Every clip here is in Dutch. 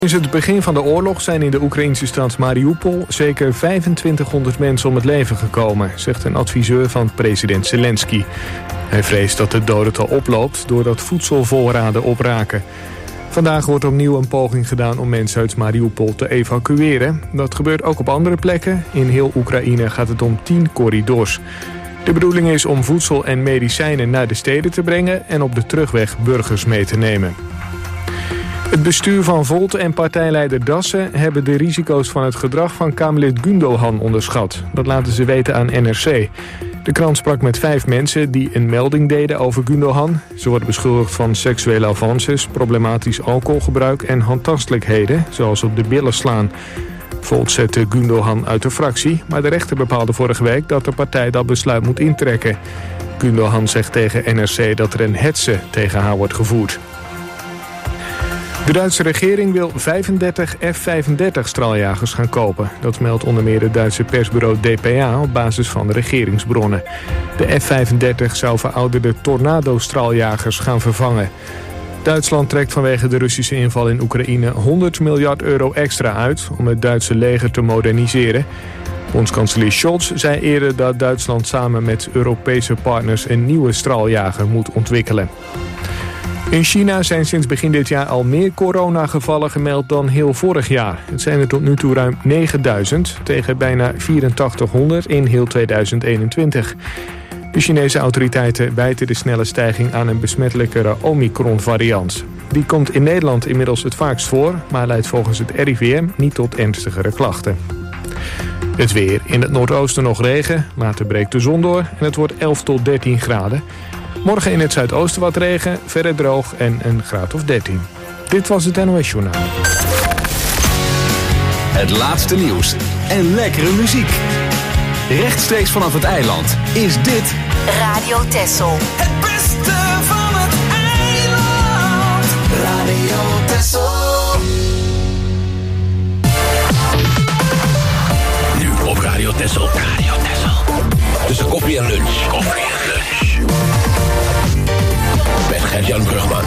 Sinds het begin van de oorlog zijn in de Oekraïnse stad Mariupol zeker 2500 mensen om het leven gekomen, zegt een adviseur van president Zelensky. Hij vreest dat het dodental oploopt doordat voedselvoorraden opraken. Vandaag wordt opnieuw een poging gedaan om mensen uit Mariupol te evacueren. Dat gebeurt ook op andere plekken. In heel Oekraïne gaat het om 10 corridors. De bedoeling is om voedsel en medicijnen naar de steden te brengen en op de terugweg burgers mee te nemen. Het bestuur van Volt en partijleider Dassen hebben de risico's van het gedrag van Kamerlid Gundogan onderschat. Dat laten ze weten aan NRC. De krant sprak met 5 mensen die een melding deden over Gundogan. Ze worden beschuldigd van seksuele avances, problematisch alcoholgebruik en handtastelijkheden, zoals op de billen slaan. Volt zette Gundogan uit de fractie, maar de rechter bepaalde vorige week dat de partij dat besluit moet intrekken. Gundogan zegt tegen NRC dat er een hetze tegen haar wordt gevoerd. De Duitse regering wil 35 F-35-straaljagers gaan kopen. Dat meldt onder meer het Duitse persbureau DPA op basis van regeringsbronnen. De F-35 zou verouderde Tornado-straaljagers gaan vervangen. Duitsland trekt vanwege de Russische inval in Oekraïne 100 miljard euro extra uit om het Duitse leger te moderniseren. Bondskanselier Scholz zei eerder dat Duitsland samen met Europese partners een nieuwe straaljager moet ontwikkelen. In China zijn sinds begin dit jaar al meer coronagevallen gemeld dan heel vorig jaar. Het zijn er tot nu toe ruim 9000 tegen bijna 8400 in heel 2021. De Chinese autoriteiten wijten de snelle stijging aan een besmettelijkere Omicron-variant. Die komt in Nederland inmiddels het vaakst voor, maar leidt volgens het RIVM niet tot ernstigere klachten. Het weer. In het noordoosten nog regen, later breekt de zon door en het wordt 11 tot 13 graden. Morgen in het zuidoosten wat regen, verder droog en een graad of 13. Dit was het NOS Journaal. Het laatste nieuws en lekkere muziek. Rechtstreeks vanaf het eiland is dit Radio Texel. Het beste van het eiland. Radio Texel. Nu op Radio Texel. Radio Texel. Tussen koffie en lunch. Koffie en lunch. Met Gert-Jan Brugman.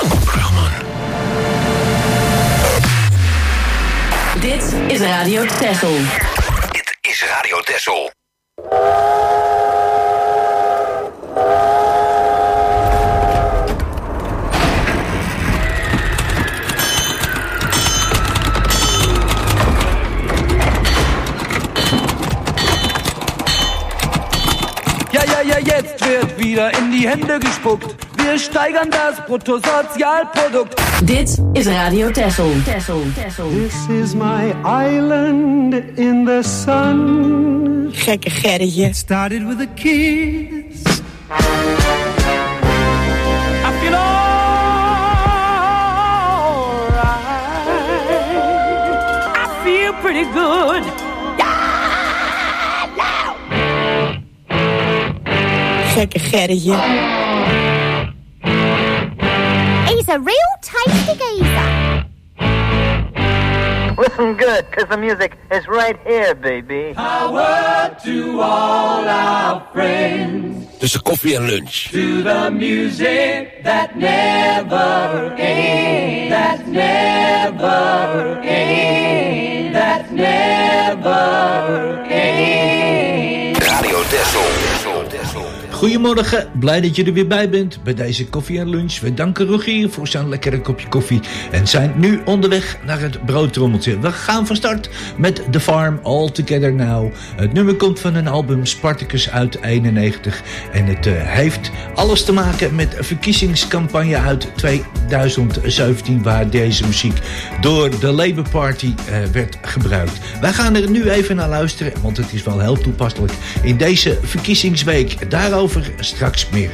Dit is Radio Texel. Dit is Radio Texel. Ja, jetzt wird wieder in die Hände gespuckt. Wir steigern das Bruttosozialprodukt. Dit is Radio Texel. This is my island in the sun. Gekke Gerritje. Started with a kiss. I feel alright. I feel pretty good. Gekke Gerritje. He's a real tasty geezer. Listen good, cause the music is right here, baby. Power to all our friends. Tussen koffie en lunch. To the music that never ends. That never ends. That never ends. Radio Texel. Goedemorgen, blij dat je er weer bij bent bij deze koffie en lunch. We danken Rogier voor zijn lekkere kopje koffie en zijn nu onderweg naar het broodtrommeltje. We gaan van start met The Farm, All Together Now. Het nummer komt van een album Spartacus uit 91 en het heeft alles te maken met een verkiezingscampagne uit 2017 waar deze muziek door de Labour Party werd gebruikt. Wij gaan er nu even naar luisteren, want het is wel heel toepasselijk in deze verkiezingsweek. Daarover straks meer.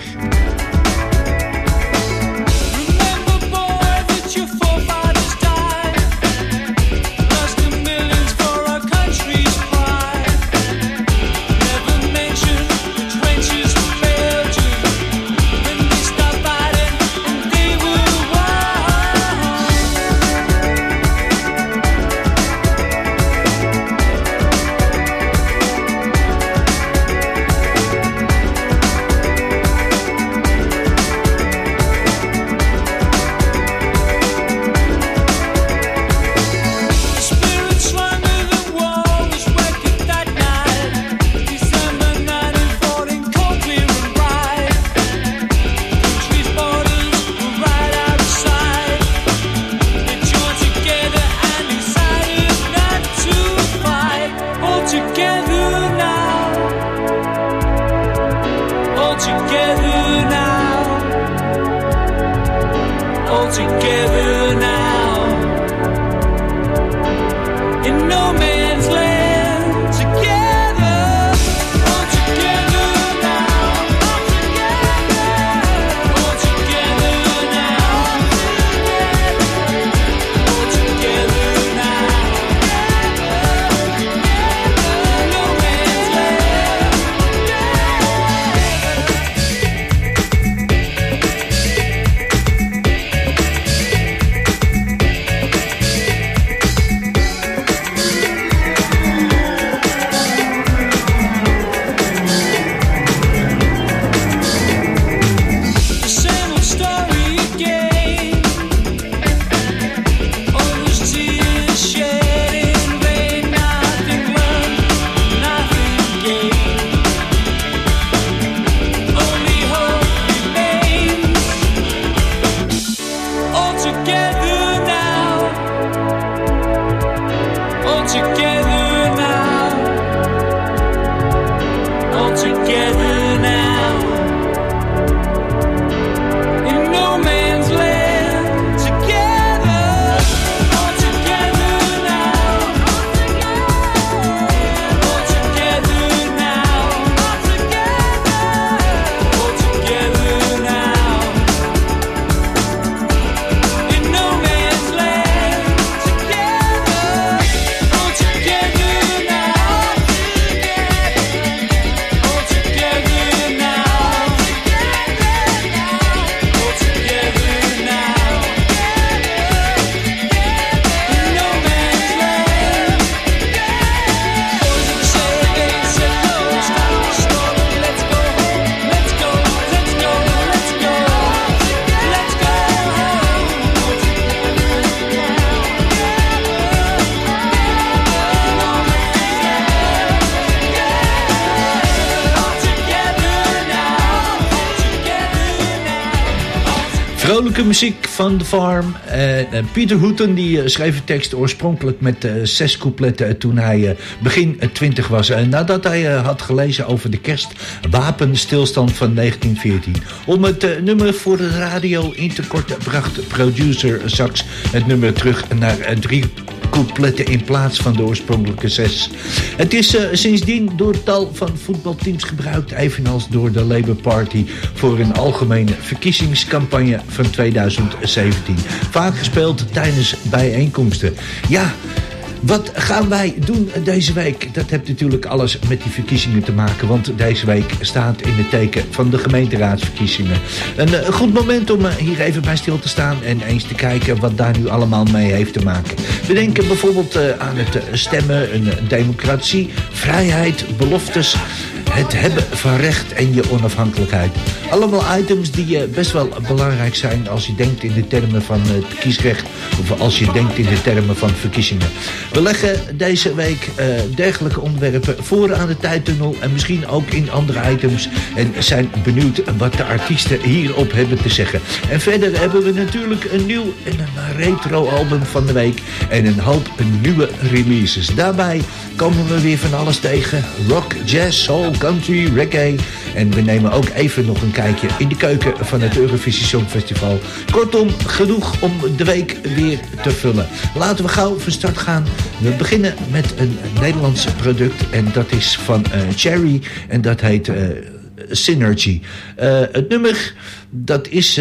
Vrolijke muziek van The Farm. Pieter Hoeten die schreef de tekst oorspronkelijk met 6 coupletten toen hij begin 20 was. Nadat hij had gelezen over de kerstwapenstilstand van 1914. Om het nummer voor de radio in te korten bracht producer Sax het nummer terug naar 3 coupletten in plaats van de oorspronkelijke 6. Het is sindsdien door tal van voetbalteams gebruikt, evenals door de Labour Party voor een algemene verkiezingscampagne van 2017. Vaak gespeeld tijdens bijeenkomsten. Ja, wat gaan wij doen deze week? Dat heeft natuurlijk alles met die verkiezingen te maken, want deze week staat in het teken van de gemeenteraadsverkiezingen. Een goed moment om hier even bij stil te staan en eens te kijken wat daar nu allemaal mee heeft te maken. We denken bijvoorbeeld aan het stemmen, een democratie, vrijheid, beloftes, het hebben van recht en je onafhankelijkheid. Allemaal items die best wel belangrijk zijn als je denkt in de termen van het kiesrecht of als je denkt in de termen van verkiezingen. We leggen deze week dergelijke onderwerpen voor aan de tijdtunnel en misschien ook in andere items en zijn benieuwd wat de artiesten hierop hebben te zeggen. En verder hebben we natuurlijk een nieuw en een retro album van de week en een hoop nieuwe releases. Daarbij komen we weer van alles tegen. Rock, jazz, soul, country, reggae. En we nemen ook even nog een kijkje in de keuken van het Eurovisie Songfestival. Kortom, genoeg om de week weer te vullen. Laten we gauw van start gaan. We beginnen met een Nederlands product en dat is van Cherry en dat heet Synergy. Het nummer, dat is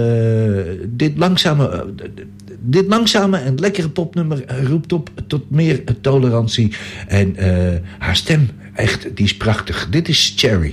dit langzame en lekkere popnummer roept op tot meer tolerantie. En haar stem, echt, die is prachtig. Dit is Cherry.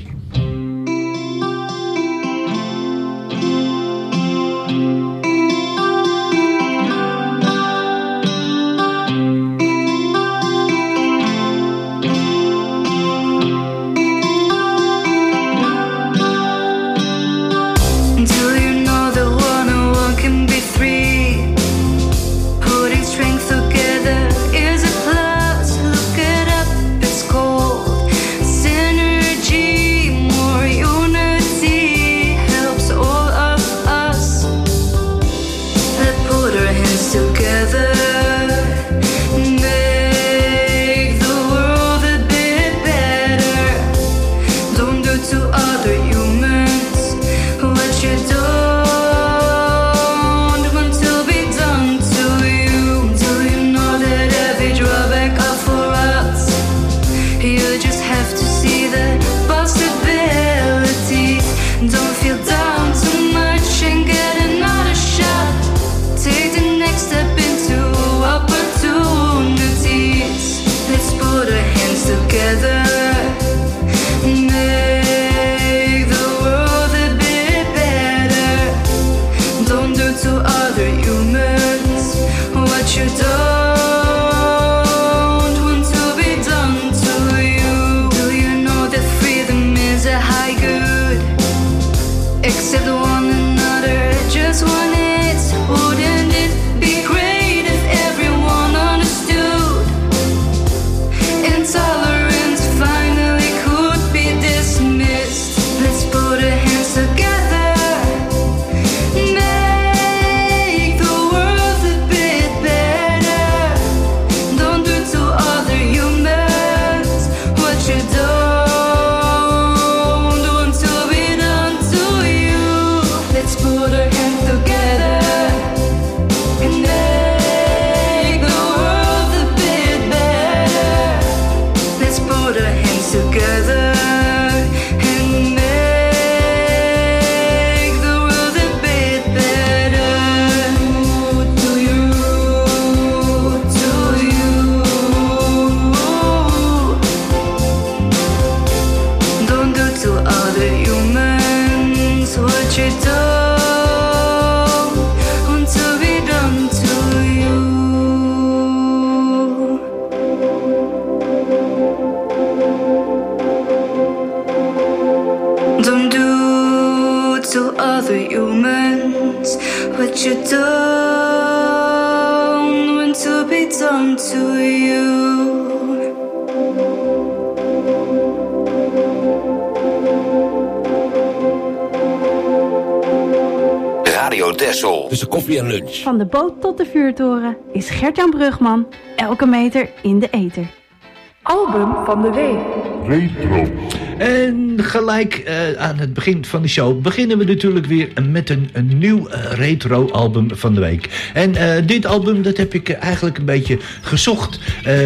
Texel. Tussen koffie en lunch. Van de boot tot de vuurtoren is Gert-Jan Brugman elke meter in de ether. Album van de week. Retro. En gelijk aan het begin van de show beginnen we natuurlijk weer met een nieuw retro album van de week. En dit album dat heb ik eigenlijk een beetje gezocht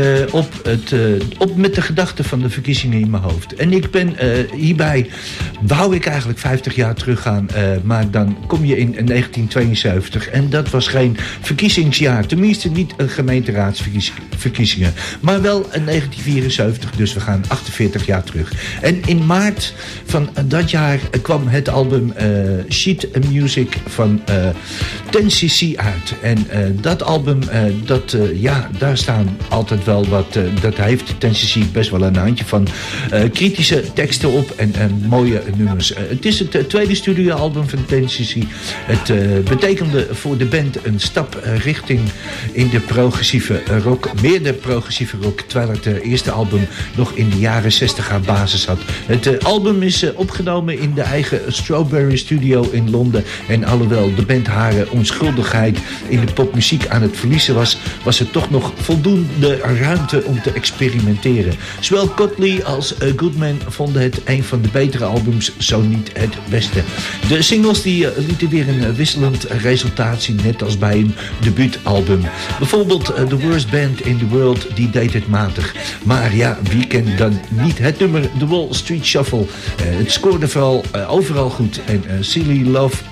op met de gedachte van de verkiezingen in mijn hoofd. En ik ben hierbij, wou ik eigenlijk 50 jaar teruggaan, maar dan kom je in 1972 en dat was geen verkiezingsjaar. Tenminste niet een gemeenteraadsverkiezingen, maar wel een 1974, dus we gaan 48 jaar terug. En in maart van dat jaar kwam het album Sheet Music van 10cc uit. En dat album, daar staan altijd wel wat, dat heeft 10cc best wel een handje van kritische teksten op en mooie nummers. Het is het tweede studioalbum van 10cc. Het betekende voor de band een stap richting in de progressieve rock, meer de progressieve rock, terwijl het eerste album nog in de jaren 60 haar basis had. Het album is opgenomen in de eigen Strawberry Studio in Londen. En alhoewel de band haar onschuldigheid in de popmuziek aan het verliezen was er toch nog voldoende ruimte om te experimenteren. Zowel Cotley als Goodman vonden het een van de betere albums, zo niet het beste. De singles die lieten weer een wisselend resultaat zien, net als bij een debuutalbum. Bijvoorbeeld The Worst Band in the World, die deed het matig. Maar ja, wie kent dan niet het nummer The Wall Street Shuffle? Het scoorde vooral overal goed. En Silly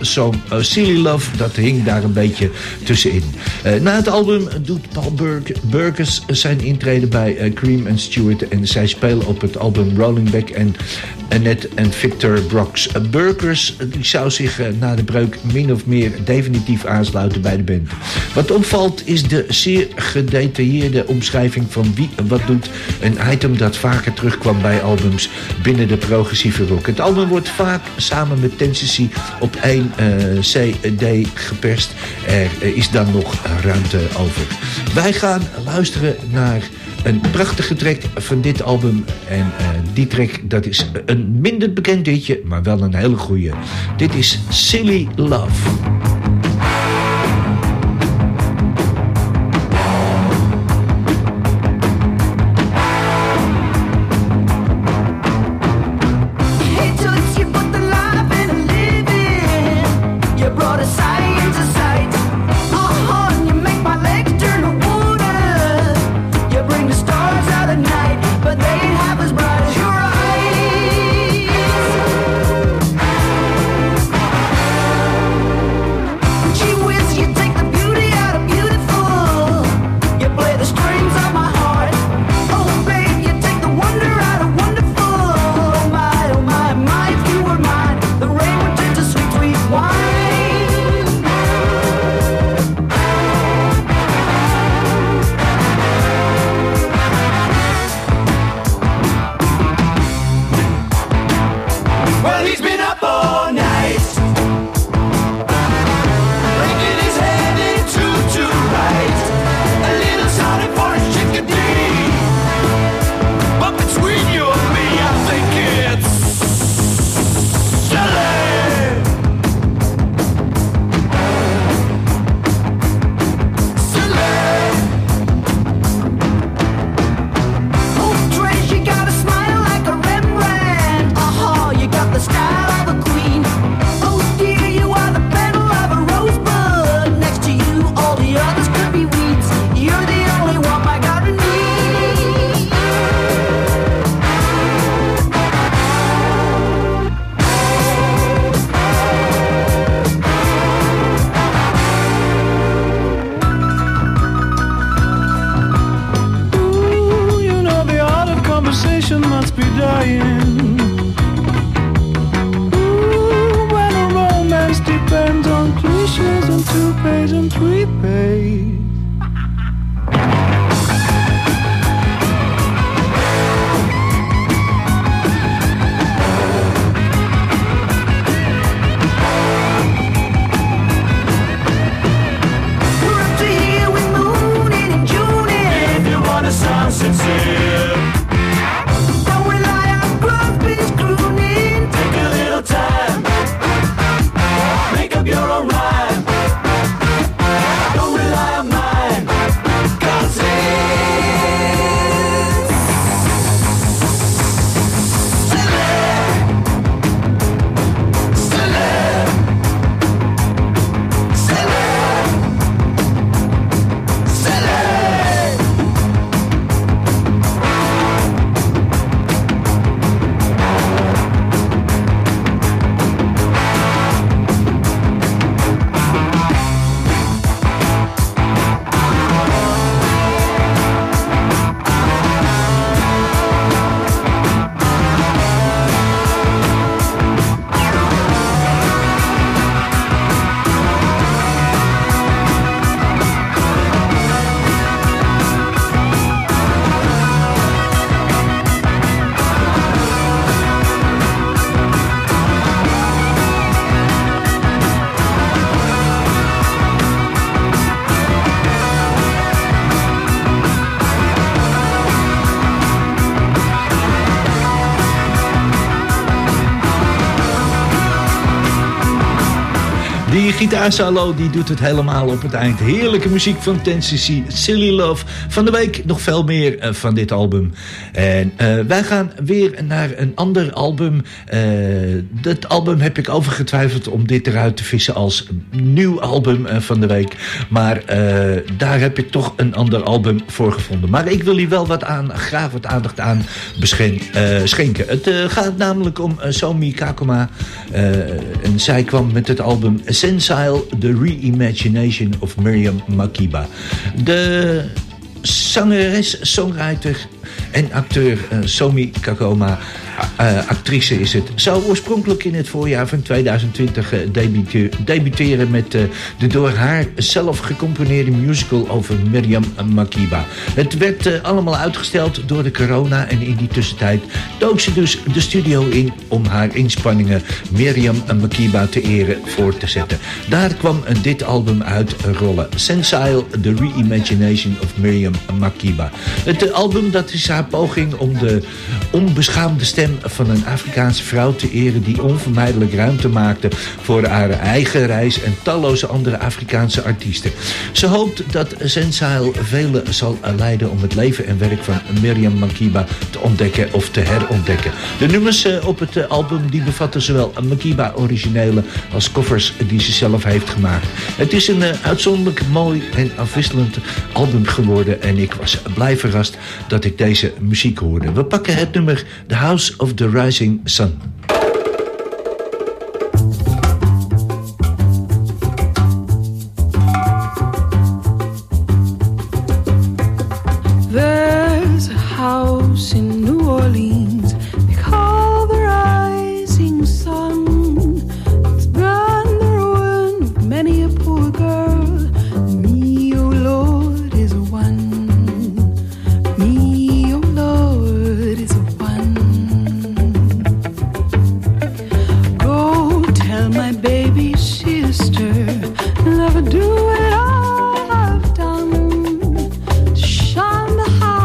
Love, dat hing daar een beetje tussenin. Na het album doet Paul Burgess zijn intrede bij Cream and Stewart. En zij spelen op het album Rolling Back en Annette en Victor Brox. Burgess die zou zich na de breuk min of meer definitief aansluiten bij de band. Wat opvalt is de zeer gedetailleerde omschrijving van wie wat doet. Een item dat vaker terugkwam bij albums binnen de progressieve rock. Het album wordt vaak samen met 10cc op één CD geperst. Er is dan nog ruimte over. Wij gaan luisteren naar een prachtige track van dit album. En die track, dat is een minder bekend ditje, maar wel een hele goeie. Dit is Silly Love. Make up your own rhyme. Die gitaarsolo die doet het helemaal op het eind. Heerlijke muziek van 10cc, Silly Love. Van de week nog veel meer van dit album. En wij gaan weer naar een ander album. Dat album heb ik overgetwijfeld om dit eruit te vissen als nieuw album van de week. Maar daar heb ik toch een ander album voor gevonden. Maar ik wil hier wel graag wat aandacht aan schenken. Het gaat namelijk om Somi Kakoma. En zij kwam met het album Sensile, The Reimagination of Miriam Makeba. De zangeres, songwriter en acteur Somi Kakoma, actrice is het, zou oorspronkelijk in het voorjaar van 2020 debuteren met de door haar zelf gecomponeerde musical over Miriam Makeba. Het werd allemaal uitgesteld door de corona en in die tussentijd dook ze dus de studio in om haar inspanningen Miriam Makeba te eren voor te zetten. Daar kwam dit album uit rollen. Sensile, The Reimagination of Miriam Makeba. Het album dat is haar poging om de onbeschaamde stem van een Afrikaanse vrouw te eren die onvermijdelijk ruimte maakte voor haar eigen reis en talloze andere Afrikaanse artiesten. Ze hoopt dat Sensile velen zal leiden om het leven en werk van Miriam Makeba te ontdekken of te herontdekken. De nummers op het album die bevatten zowel Makeba originele als covers die ze zelf heeft gemaakt. Het is een uitzonderlijk mooi en afwisselend album geworden en ik was blij verrast dat ik deze muziek hoorde. We pakken het nummer The House of the Rising Sun. There's a house in New Orleans they call the Rising Sun. It's been the ruin of many a poor girl. Me, oh Lord, is one. Me, oh Lord, is one. Go tell my baby sister, never do what I've done. Shine the house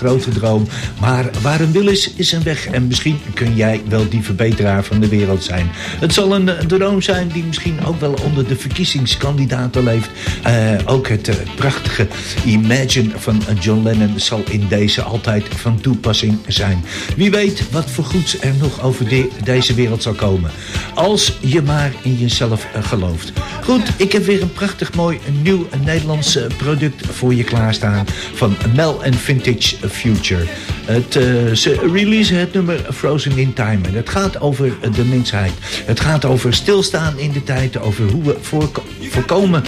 grote droom. Maar waar een wil is een weg. En misschien kun jij wel die verbeteraar van de wereld zijn. Het zal een droom zijn die misschien ook wel onder de verkiezingskandidaten leeft. Ook het prachtige Imagine van John Lennon zal in deze altijd van toepassing zijn. Wie weet wat voor goeds er nog over deze wereld zal komen. Als je maar in jezelf gelooft. Goed, ik heb weer een prachtig mooi nieuw Nederlands product voor je klaarstaan. Van Mel and Vintage Future. Ze releasen het nummer Frozen in Time. En het gaat over de mensheid. Het gaat over stilstaan in de tijd. Over hoe we voorkomen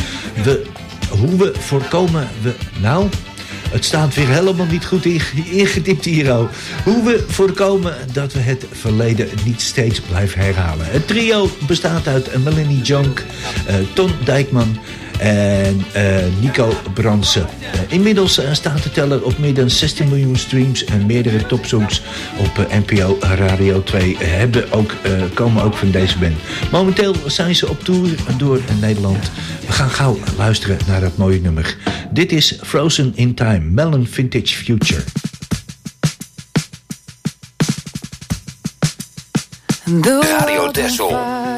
we... Nou... Het staat weer helemaal niet goed ingedipt hier. Hoe we voorkomen dat we het verleden niet steeds blijven herhalen. Het trio bestaat uit Melanie Jonk, Ton Dijkman en Nico Bransen. Inmiddels staat de teller op meer dan 16 miljoen streams en meerdere topsongs op NPO Radio 2 komen ook van deze band. Momenteel zijn ze op tour door Nederland. We gaan gauw luisteren naar dat mooie nummer. Dit is Frozen in Time, Melon Vintage Future. Radio Texel.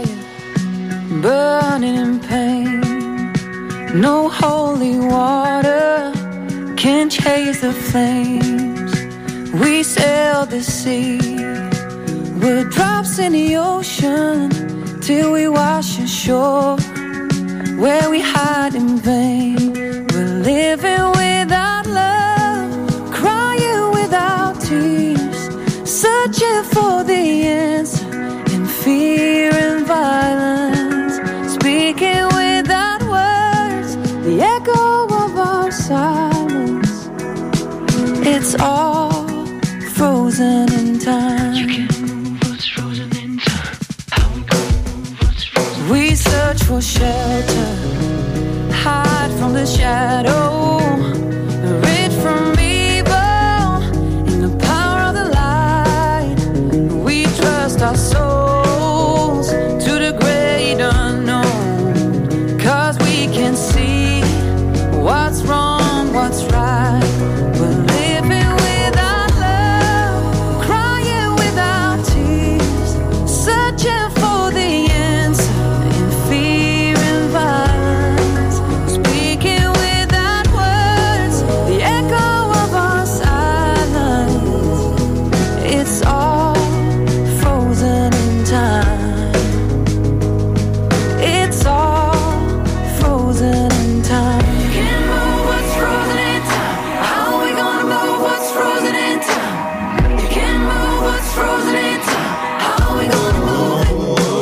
Burning in pain. No holy water can chase the flames. We sail the sea. We're drops in the ocean till we wash ashore. Where we hide in vain. We're living without love, crying without tears, searching for the answer in fear and violence, speaking without words, the echo of our silence. It's all frozen in time. You can't move what's frozen in time. How we gonna move what's frozen? We search for shelter, hide from the shadow, rid from evil in the power of the light. We trust our souls to the great unknown, 'cause we can see what's wrong, what's right. We're living without love, crying without tears, searching for the answer in fear and violence, speaking without words, the echo of our silence. It's all frozen in time. It's all frozen in time. You can't move what's frozen in time. How are we gonna move what's frozen in time? You can't move what's frozen in time. How are we gonna move it?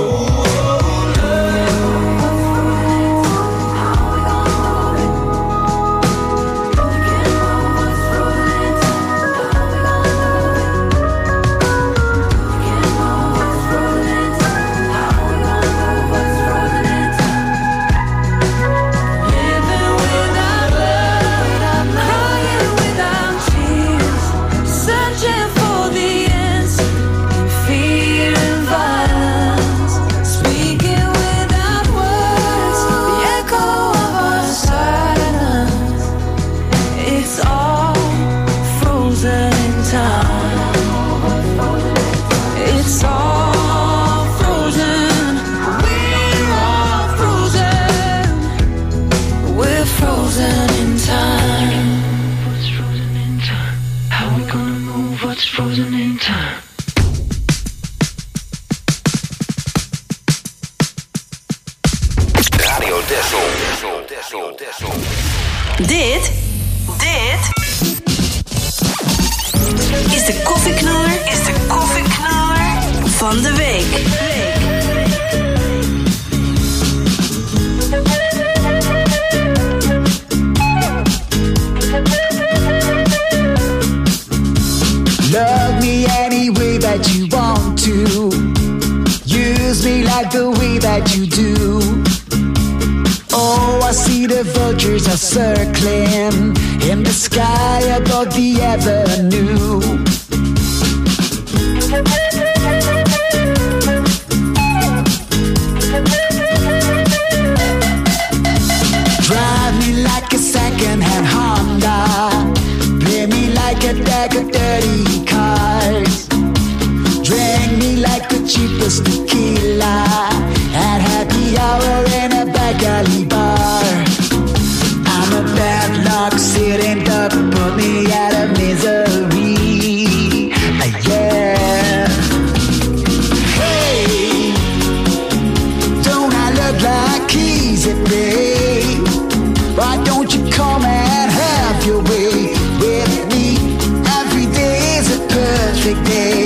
Frozen in time. Radio Texel. Dit is de koffieknaller van de week. Love me any way that you want to. Use me like the way that you do. Oh, I see the vultures are circling in the sky above the avenue. Drive me like a second-hand Honda. Play me like like a deck of dirty cards. Drank me like the cheapest tequila at happy hour in a back alley bar. I'm a bad luck sitting up, put me out of misery. Yeah. Hey, don't I look like easy, babe? Why don't you come and have your way with me? Every day is a perfect day.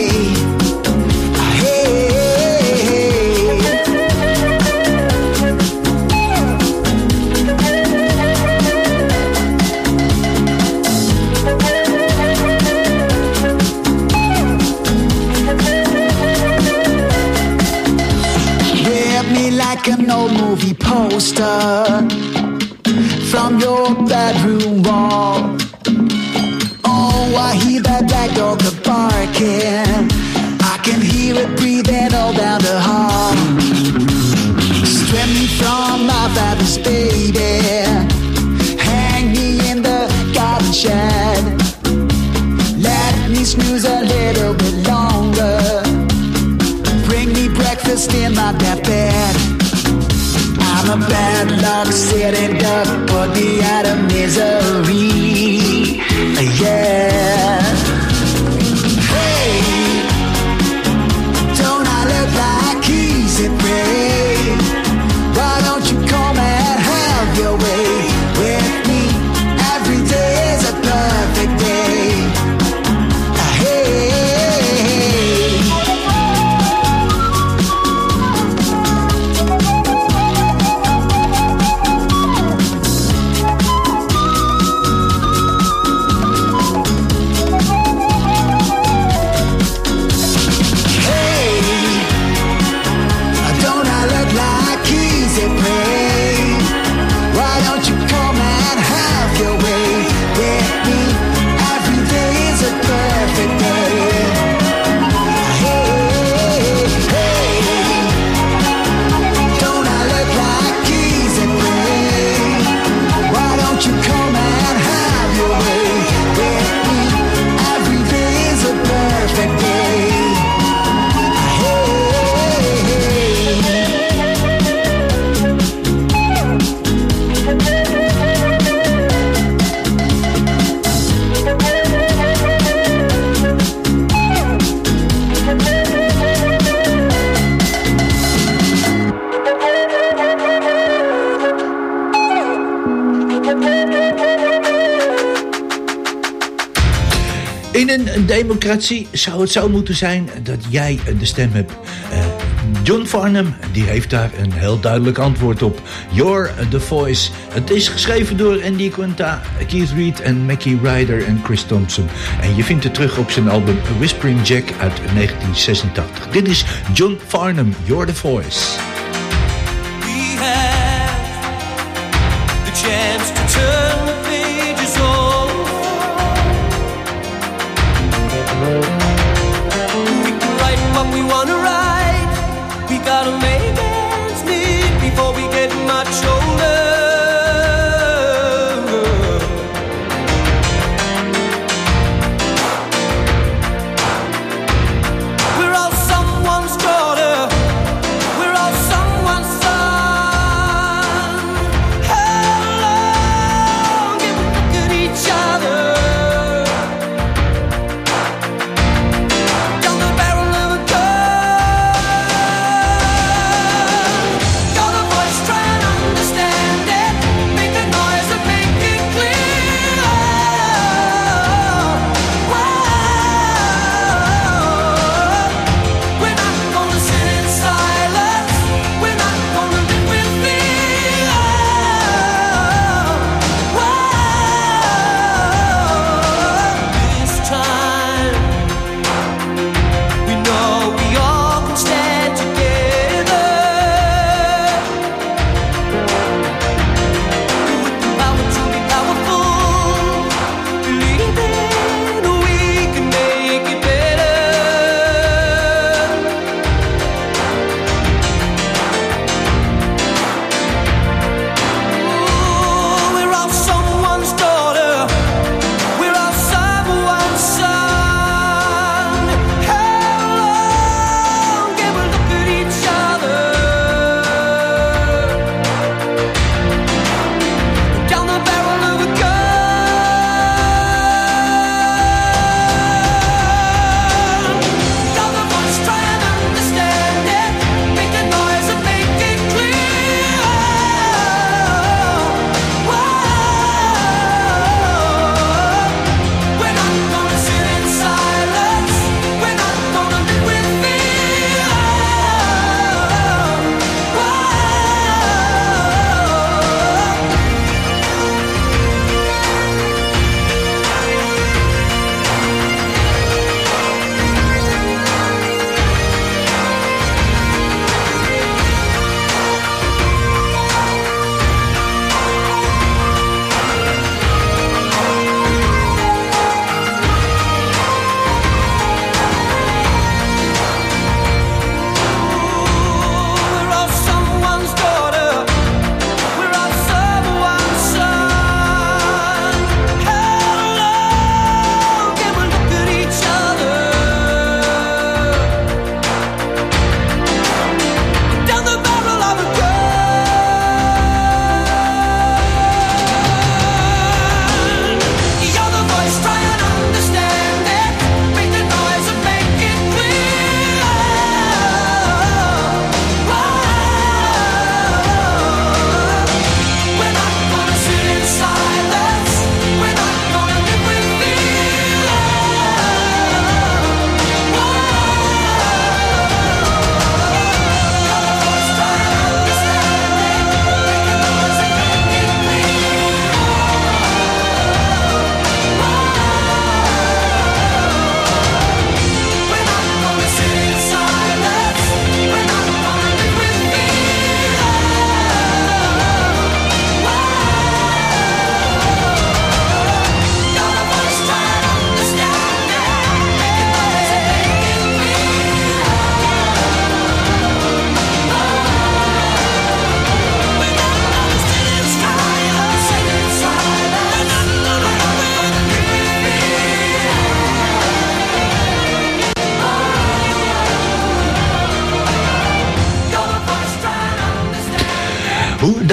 An old movie poster from your bedroom wall. Oh, I hear that black dog barking. I can hear it breathing all down the hall. Strip me from my father's baby. Hang me in the garden shed. Let me snooze a little bit longer. Bring me breakfast in my bed. I'm a bad luck sitting up, put me out of misery. Yeah. Hey, don't I look like easy, babe? Why don't you come and have your way with me? Every day is a perfect day. Hey. In een democratie zou het zo moeten zijn dat jij de stem hebt. John Farnham die heeft daar een heel duidelijk antwoord op. You're the Voice. Het is geschreven door Andy Quinta, Keith Reid en Mackie Ryder en Chris Thompson. En je vindt het terug op zijn album Whispering Jack uit 1986. Dit is John Farnham, You're the Voice. We have the chance to turn the pages over. We can write what we want to write. We gotta make ends meet before we get much older. We're all someone's daughter. We're all someone's son. Hello.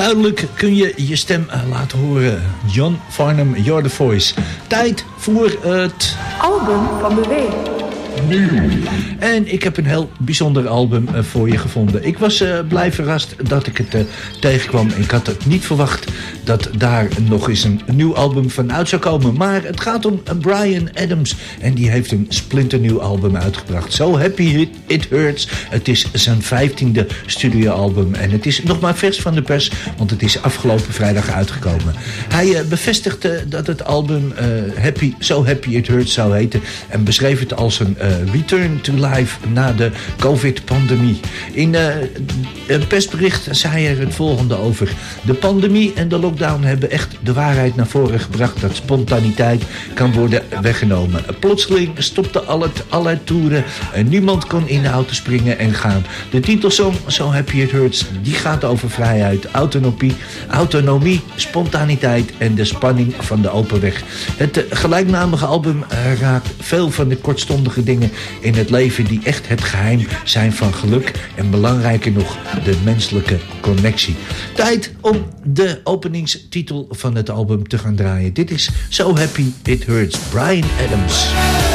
Duidelijk kun je je stem laten horen. John Farnham, You're the Voice. Tijd voor het album van de week. En ik heb een heel bijzonder album voor je gevonden. Ik was blij verrast dat ik het tegenkwam. Ik had het niet verwacht dat daar nog eens een nieuw album van uit zou komen. Maar het gaat om Bryan Adams. En die heeft een splinternieuw album uitgebracht. So Happy It Hurts. Het is zijn 15e studioalbum. En het is nog maar vers van de pers. Want het is afgelopen vrijdag uitgekomen. Hij bevestigde dat het album So Happy It Hurts zou heten. En beschreef het als een return to life na de COVID-pandemie. In een persbericht zei er het volgende over. De pandemie en de lockdown hebben echt de waarheid naar voren gebracht dat spontaniteit kan worden weggenomen. Plotseling stopten alle toeren en niemand kon in de auto springen en gaan. De titelsong So Happy It Hurts, die gaat over vrijheid, autonomie, spontaniteit en de spanning van de open weg. Het gelijknamige album raakt veel van de kortstondige dingen in het leven die echt het geheim zijn van geluk en belangrijker nog de menselijke connectie. Tijd om de openingstitel van het album te gaan draaien. Dit is So Happy It Hurts, Bryan Adams.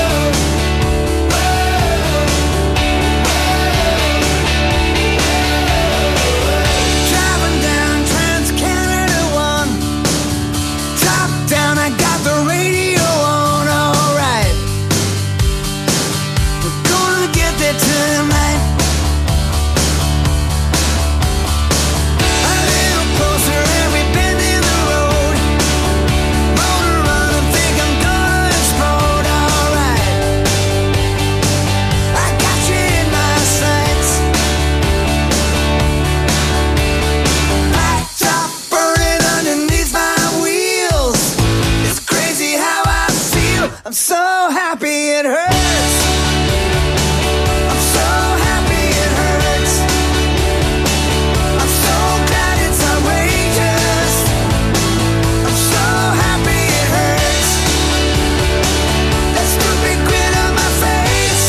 I'm so happy it hurts. I'm so happy it hurts. I'm so glad it's outrageous. I'm so happy it hurts. That stupid grin on my face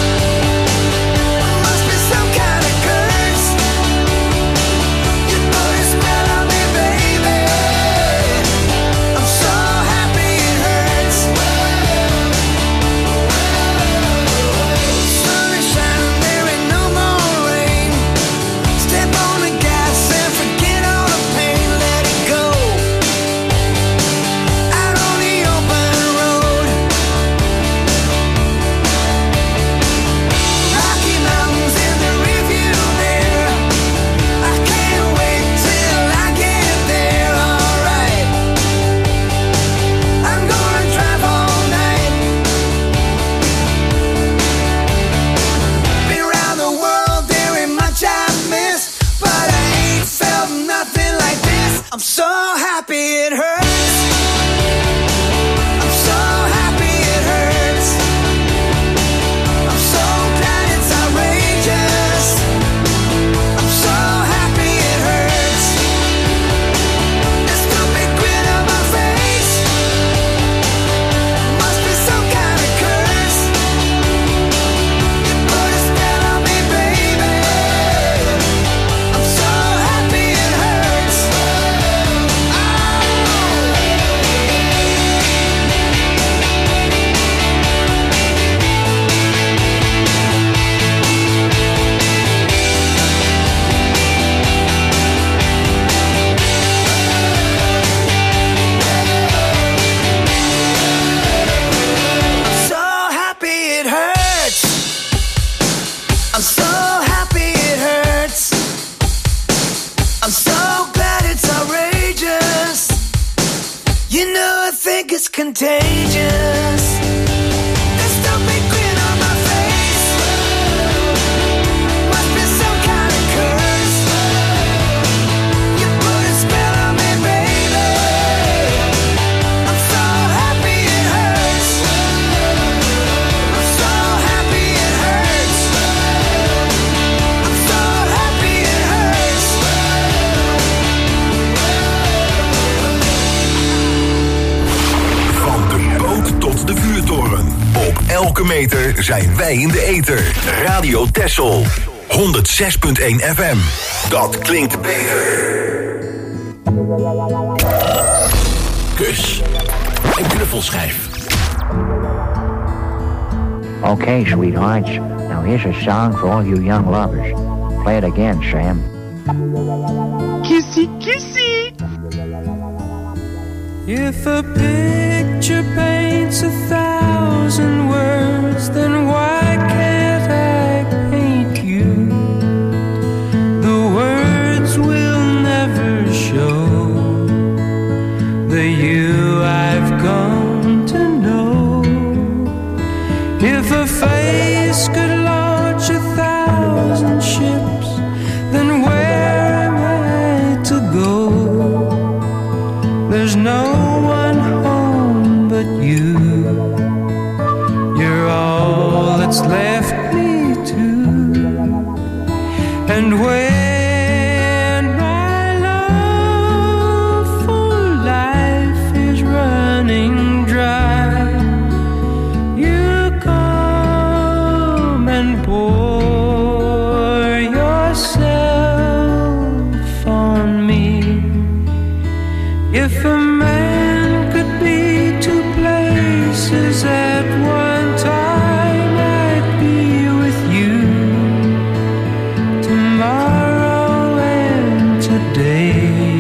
must be some kind of curse. You put a spell on me, baby. I'm so happy it hurts. I'm so happy it hurts. I'm so happy it hurts. I'm so glad it's outrageous. I'm so happy it hurts. That stupid grin on my face must be some kind of curse. You put a spell on me, baby. I'm so happy it hurts. I'm so happy it hurts. I'm so glad it's outrageous. You know I think it's contagious. That stupid grin on my face must be some kind of curse. You put a spell on me, baby. I'm so happy it hurts. I'm so happy it hurts. I'm so happy it hurts. Van de boot tot de vuurtoren. Op elke meter zijn wij in de ether. Radio Texel. 106.1 FM. Dat klinkt beter. Kus en knuffelschijf. Okay, sweethearts. Now here's a song for all you young lovers. Play it again, Sam. Kissy, kissy. If a picture paints 1,000 words, then why can't I paint you? The words will never show the you I've come to know. If a face could launch 1,000 ships, then where am I to go? There's no one home but you. You're all that's left me to. And when my love for life is running dry, you come and pour yourself on me. If a man could be 2 places at one time, I'd be with you tomorrow and today,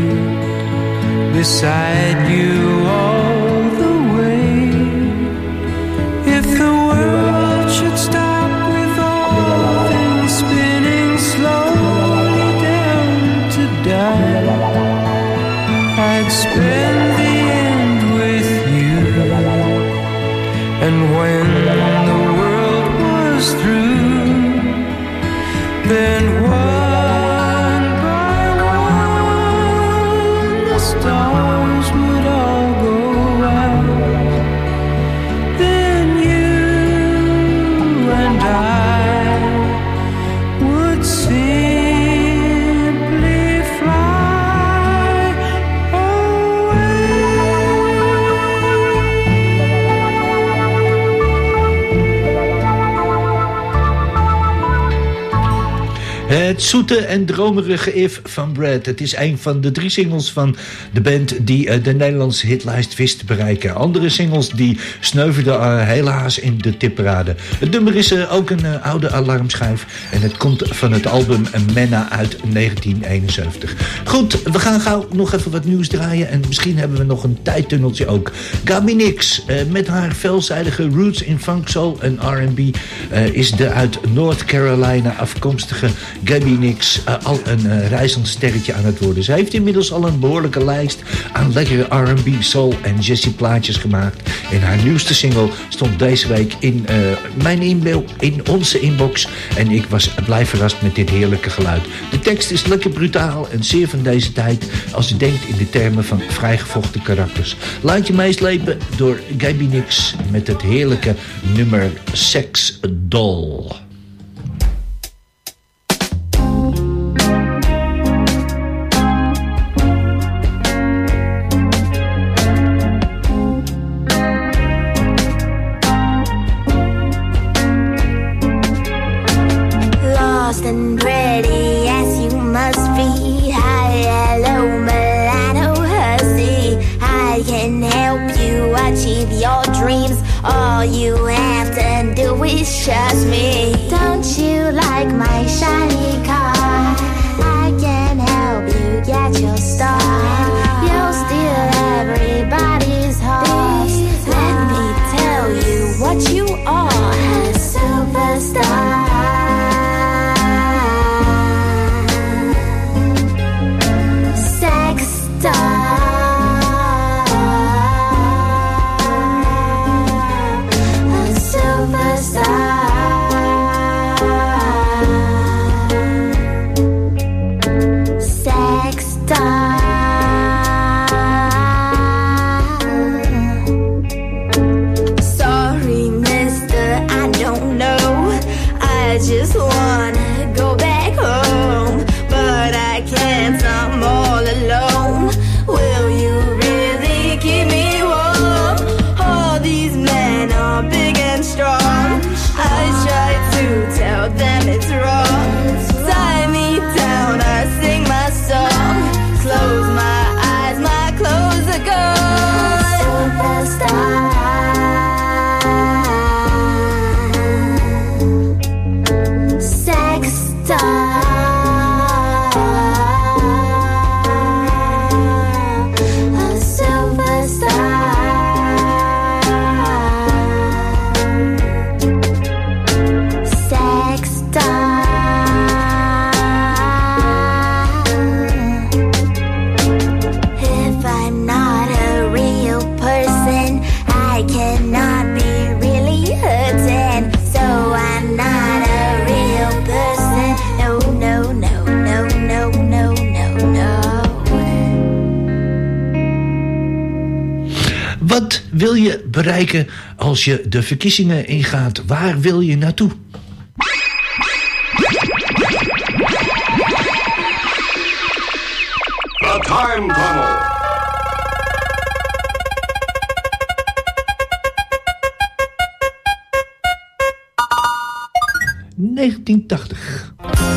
beside you all the way. If the world should stop with all things spinning slowly down to die, I'd spend the end with you. And when the world was through, then one by one the stars would all go out. Then you and I would simply fly Het zoete en dromerige If van Brad. Het is een van de 3 singles van de band die de Nederlandse hitlijst wist te bereiken. Andere singles die sneuvelden helaas in de tipparade. Het nummer is ook een oude alarmschijf. En het komt van het album Menna uit 1971. Goed, we gaan gauw nog even wat nieuws draaien. En misschien hebben we nog een tijdtunneltje ook. Gabi Nix met haar veelzijdige roots in funk, soul en R&B is de uit North Carolina afkomstige Gabi Nix al een reizend sterretje aan het worden. Ze heeft inmiddels al een behoorlijke lijst aan lekkere R&B, soul en jazzy plaatjes gemaakt. En haar nieuwste single stond deze week in onze inbox. En ik was blij verrast met dit heerlijke geluid. De tekst is lekker brutaal en zeer van deze tijd als je denkt in de termen van vrijgevochten karakters. Laat je meeslepen door Gabi Nix met het heerlijke nummer Sex Doll. And ready as you must be. Hi, hello, Milano Hussy. I can help you achieve your dreams. All you have to do is trust me. Don't you like my shiny car? I can help you get your start. You'll steal everybody's heart. Let me tell you what you are. A superstar. Wat wil je bereiken als je de verkiezingen ingaat? Waar wil je naartoe? The Time Tunnel. 1980.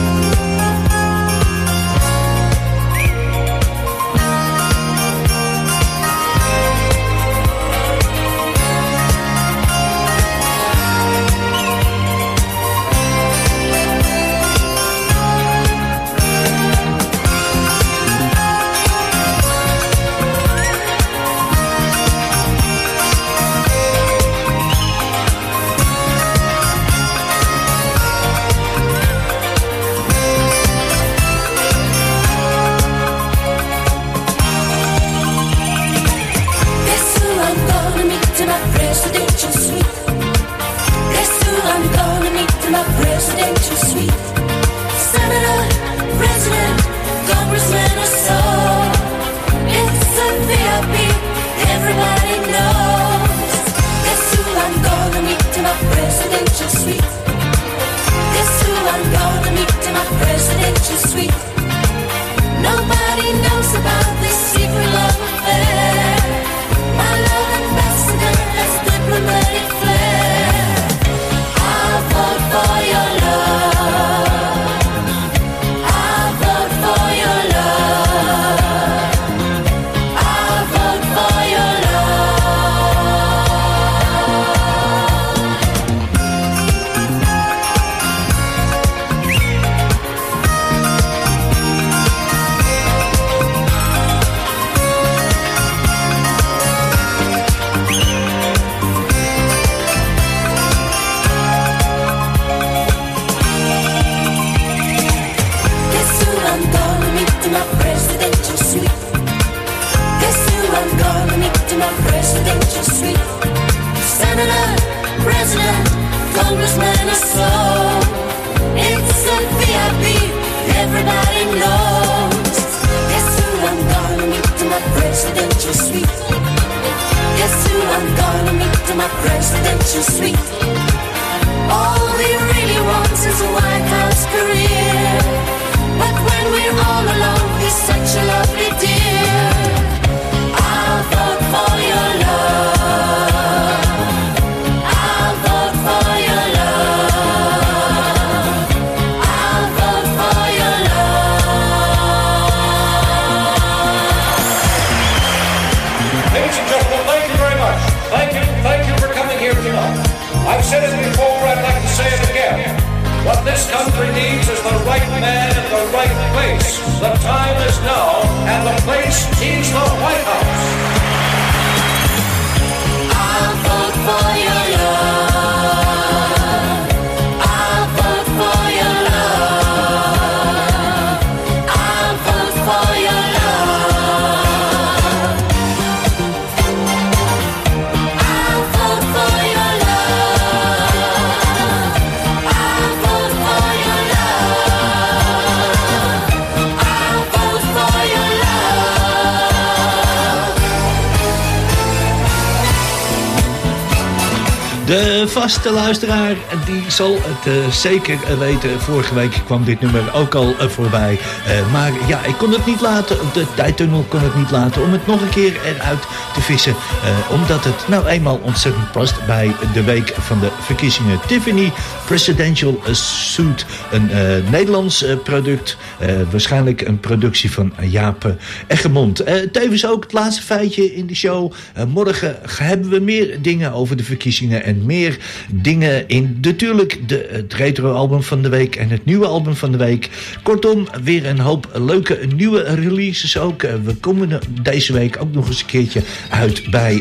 De vaste luisteraar, die zal het zeker weten. Vorige week kwam dit nummer ook al voorbij. Maar ja, ik kon het niet laten, de tijdtunnel kon het niet laten om het nog een keer eruit te vissen. Omdat het nou eenmaal ontzettend past bij de week van de verkiezingen. Tiffany Presidential Suit, een Nederlands product. Waarschijnlijk een productie van Jaap Eggermond. Tevens ook het laatste feitje in de show. Morgen hebben we meer dingen over de verkiezingen en meer dingen in natuurlijk het retro-album van de week en het nieuwe album van de week. Kortom, weer een hoop leuke nieuwe releases ook. We komen deze week ook nog eens een keertje uit bij,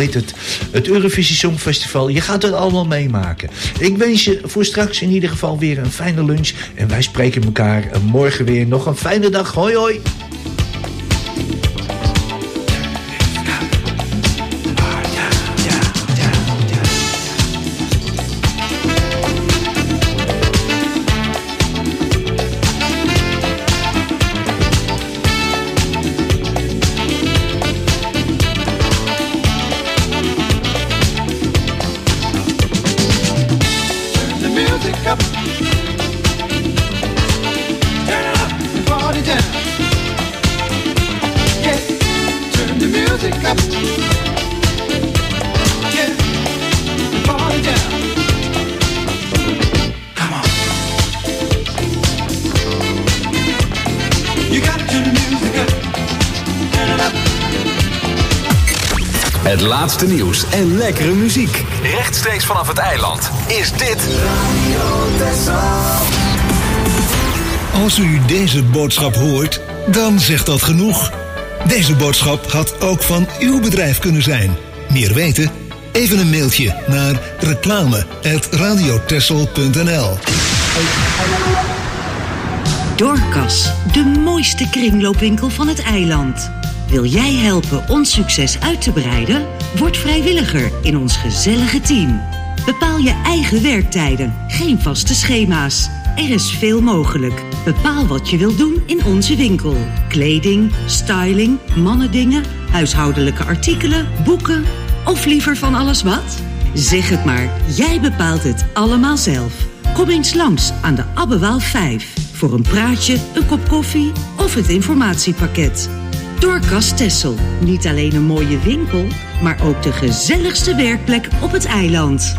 het Eurovisie Songfestival. Je gaat het allemaal meemaken. Ik wens je voor straks in ieder geval weer een fijne lunch en wij spreken elkaar morgen weer. Nog een fijne dag. Hoi hoi. Het laatste nieuws en lekkere muziek. Rechtstreeks vanaf het eiland is dit Radio Texel. Als u deze boodschap hoort, dan zegt dat genoeg. Deze boodschap had ook van uw bedrijf kunnen zijn. Meer weten? Even een mailtje naar reclame@radiotexel.nl. Dorcas, de mooiste kringloopwinkel van het eiland. Wil jij helpen ons succes uit te breiden? Word vrijwilliger in ons gezellige team. Bepaal je eigen werktijden, geen vaste schema's. Er is veel mogelijk. Bepaal wat je wilt doen in onze winkel. Kleding, styling, mannendingen, huishoudelijke artikelen, boeken of liever van alles wat? Zeg het maar, jij bepaalt het allemaal zelf. Kom eens langs aan de Abbewaal 5 voor een praatje, een kop koffie of het informatiepakket. Dorcas Texel, niet alleen een mooie winkel, maar ook de gezelligste werkplek op het eiland.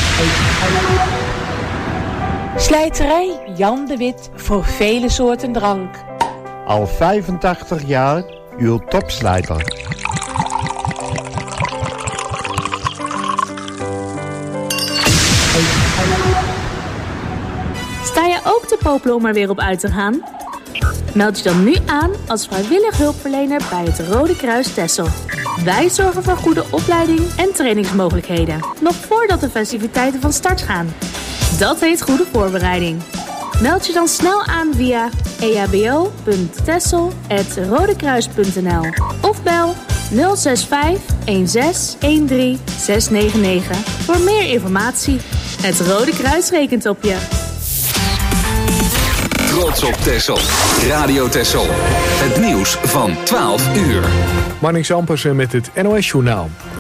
Slijterij Jan de Wit voor vele soorten drank. Al 85 jaar uw topslijter. Sta je ook te popelen om er weer op uit te gaan? Meld je dan nu aan als vrijwillig hulpverlener bij het Rode Kruis Texel. Wij zorgen voor goede opleiding en trainingsmogelijkheden, nog voordat de festiviteiten van start gaan. Dat heet goede voorbereiding. Meld je dan snel aan via ehbo.texel@rodekruis.nl of bel 065 16 13 699 voor meer informatie. Het Rode Kruis rekent op je. Trots op Texel. Radio Texel. Het nieuws van 12 uur. Marnix Ampersen met het NOS-journaal.